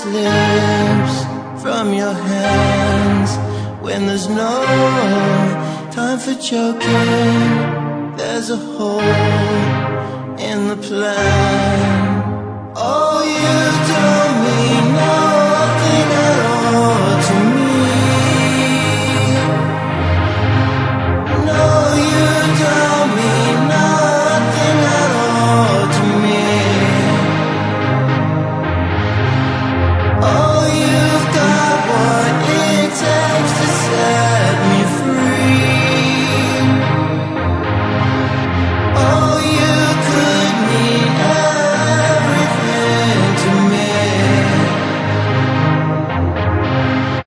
slips from your hands when there's no time for joking. There's a hole in the plan. Oh, you don't